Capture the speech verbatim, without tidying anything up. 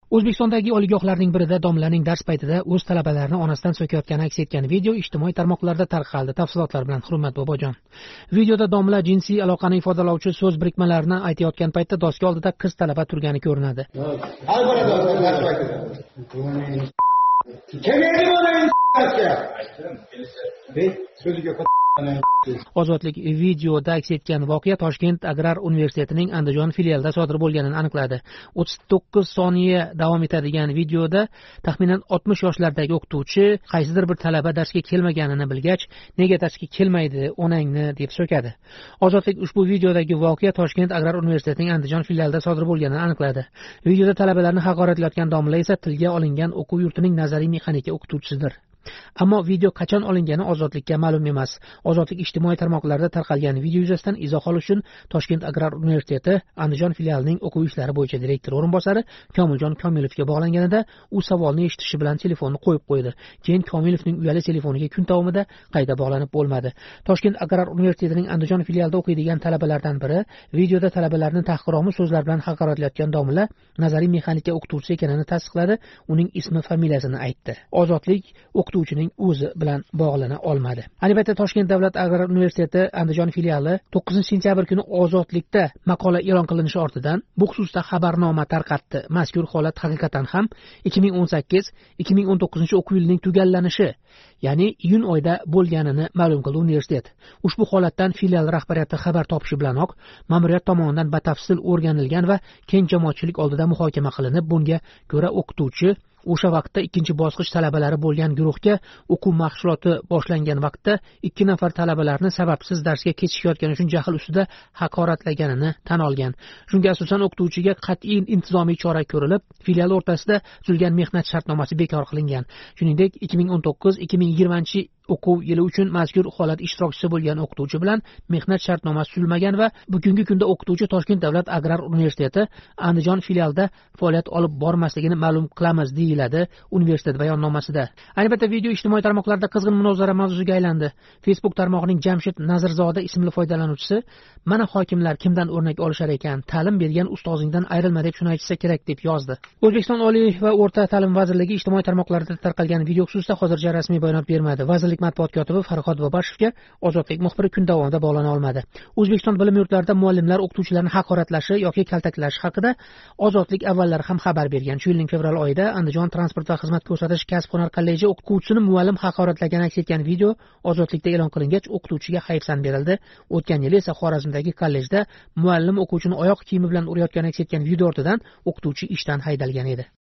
O'zbekistondagi oliygohlarning birida domlaning dars paytida o'z talabalarini onasidan so'kayotgani aks etgan video ijtimoiy tarmoqlarda tarqaldi. Tafsilotlar bilan Hurmat Bobojon. Videoda domla jinsiy aloqani ifodalovchi so'z birikmalarini aytayotgan paytda doska oldida qiz talaba turgani ko'rinadi. Ozodlik videoda aks etgan voqea Toshkent Agrar universitetining Andijon filialida sodir bo'lganini aniqladi. o'ttiz to'qqiz soniya davom etadigan videoda taxminan oltmish yoshlardagi o'qituvchi qaysidir bir talaba darsga kelmaganini bilgach, nega darsga kelmaydi onangni deb so'kadi. Ozodlik ushbu videodagi voqea Toshkent Agrar universitetining Andijon filialida sodir bo'lganini aniqladi. Videoda talabalarni haqoratlayotgan domla esa tilga olingan o'quv yurtining nazariy mexanika o'qituvchisidir. Ammo video qachon olingani Ozodlikka ma'lum emas. Ozodlik ijtimoiy tarmoqlarda tarqalgan video yuzasidan izoh olish uchun Toshkent Agrar universiteti Andijon filialining o'quv ishlari bo'yicha direktor o'rinbosari Komiljon Komilovga bog'langanida u savolni eshitishi bilan telefonni qo'yib qo'ydi. Keyin Komilovning uyali telefoniga kun davomida qayta bog'lanib bo'lmadi. Toshkent Agrar universitetining Andijon filialida o'qiydigan talabalardan biri videoda talabalarni tahqiromuz so'zlar bilan haqoratlayotgan domla nazariy mexanika o'qituvchisi ekanini tasdiqladi. Uning ismi, familiyasini aytdi. Ozodlik o'qituvchining o'zi bilan bog'lana olmadi. Ayni paytda Toshkent davlat agrar universiteti Andijon filiali to'qqizinchi sentyabr kuni Ozodlikda maqola e'lon qilinishi ortidan bu xususda xabarnoma tarqatdi. Mazkur holat haqiqatan ham ikki ming o'n sakkiz ikki ming o'n to'qqizinchi o'quv yilining tugallanishi, ya'ni iyun oyida bo'lganini ma'lum qildi universitet. Ushbu holatdan filial rahbariyati xabar topishi bilanoq ma'muriyat tomonidan batafsil o'rganilgan va keng jamoatchilik oldida muhokama qilinib, bunga ko'ra o'qituvchi o'sha vaqtda ikkinchi bosqich talabalari bo'lgan guruhga o'quv mashg'uloti boshlangan vaqtda ikki nafar talabalarni sababsiz darsga kechikayotgani uchun jahl ustida haqoratlaganini tan olgan. Shunga asosan o'qituvchiga qat'iy intizomiy chora ko'rilib, filial o'rtasida tuzilgan mehnat shartnomasi bekor qilingan. Shuningdek, ikki ming o'n to'qqiz ikki ming yigirmanchi o'quv yili uchun mazkur holat ishtirokchisi bo'lgan o'qituvchi bilan mehnat shartnomasi tuzilmagan va bugungi kunda o'qituvchi Toshkent davlat agrar universiteti Andijon filialida faoliyat olib bormasligini ma'lum qilamiz, deyiladi universitet bayonnomasida. Ayni paytda video ijtimoiy tarmoqlarda qizg'in munozara mavzusiga aylandi. Facebook tarmog'ining Jamshid Nazirzoda ismli foydalanuvchisi mana hokimlar kimdan o'rnak olishar ekan, ta'lim bergan ustozingdan ayrilma deb shuni aytsa kerak deb yozdi. O'zbekiston Oliy va o'rta ta'lim vazirligi ijtimoiy tarmoqlarda tarqalgan video xususida hozircha rasmiy bayonot bermadi. Vazirlik matbuot kotibi Farhod Bobashevga Ozodlik muxbiri kun davomida bog'lana olmadi. O'zbekiston bilim yurtlarida muallimlar o'qituvchilarni haqoratlashi yoki kaltaklashi haqida Ozodlik avvallari ham xabar bergan. Shu yilning fevral oyida Andijon transport va xizmat ko'rsatish kasb-hunar kolleji o'qituvchisini muallim haqoratlagani aks etgan video Ozodlikda e'lon qilingach, o'qituvchiga hayfsan berildi. O'tgan yil esa Xorazmdagi kollejda muallim o'quvchini oyoq kiyimi bilan urayotgani aks etgan video ortidan o'qituvchi ishdan haydalgan edi.